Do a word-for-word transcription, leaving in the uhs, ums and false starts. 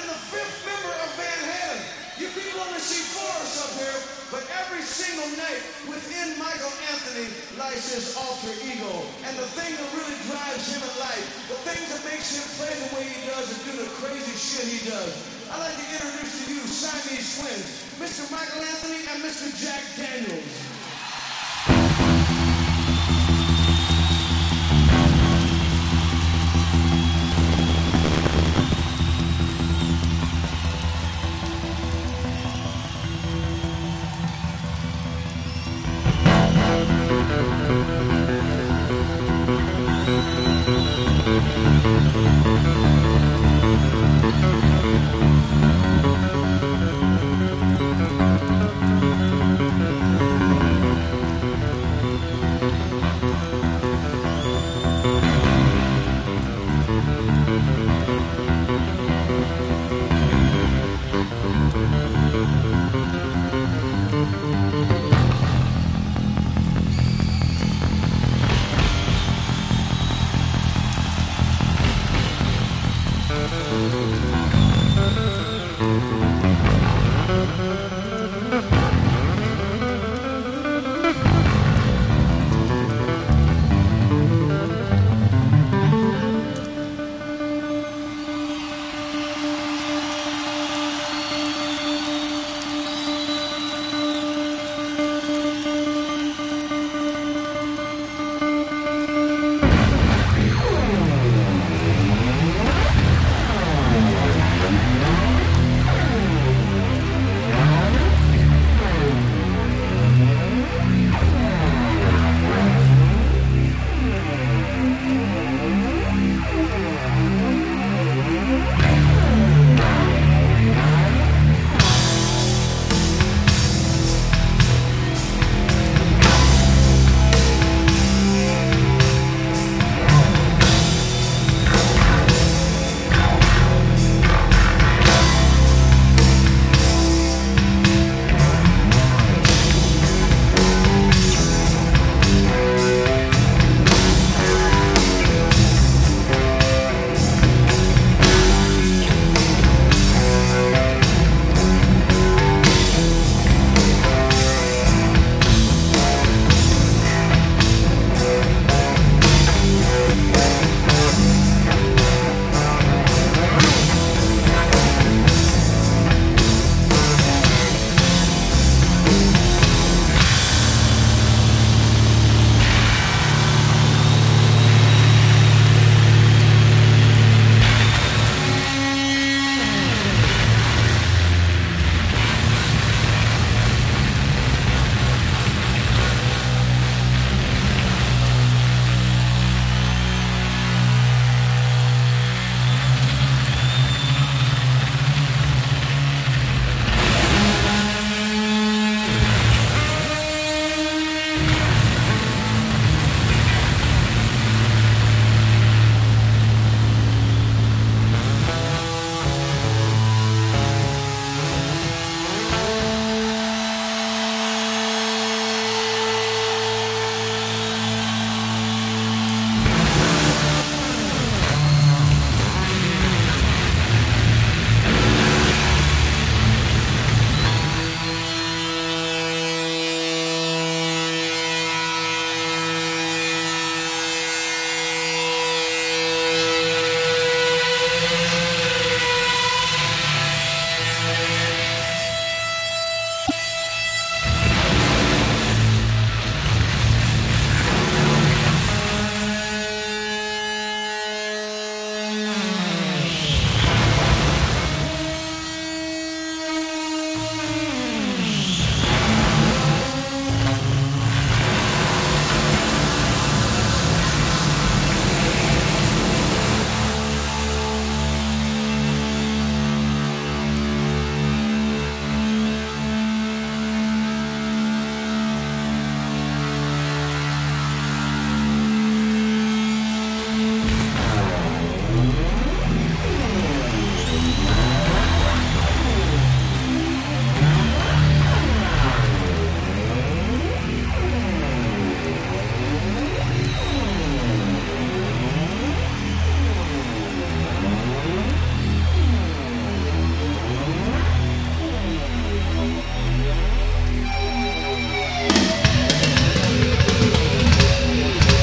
and the fifth member of Van Halen. You people only see four of us up here, but every single night within Michael Anthony lies his alter ego. And the thing that really drives him in life, the things that makes him play the way he does and do the crazy shit he does. I'd like to introduce to you Siamese twins, Mister Michael Anthony and Mister Jack Daniels.